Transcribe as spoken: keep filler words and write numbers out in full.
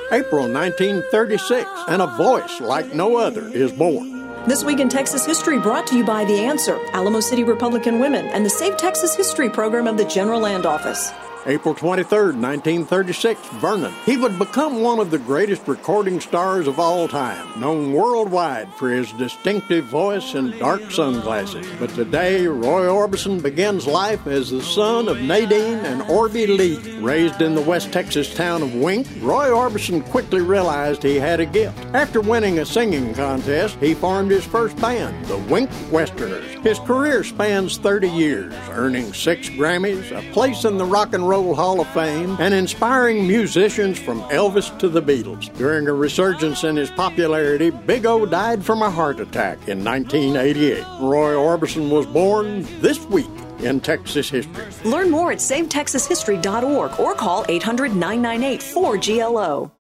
April nineteen thirty-six, and a voice like no other is born. This Week in Texas History brought to you by The Answer, Alamo City Republican Women, and the Save Texas History program of the General Land Office. April twenty-third, nineteen thirty-six, Vernon. He would become one of the greatest recording stars of all time, known worldwide for his distinctive voice and dark sunglasses. But today, Roy Orbison begins life as the son of Nadine and Orby Lee. Raised in the West Texas town of Wink, Roy Orbison quickly realized he had a gift. After winning a singing contest, he formed his first band, the Wink Westerners. His career spans thirty years, earning six Grammys, a place in the Rock and Roll Hall of Fame, and inspiring musicians from Elvis to the Beatles. During a resurgence in his popularity, Big O died from a heart attack in nineteen eighty-eight. Roy Orbison was born this week in Texas history. Learn more at save texas history dot org or call eight hundred, nine nine eight, four G L O.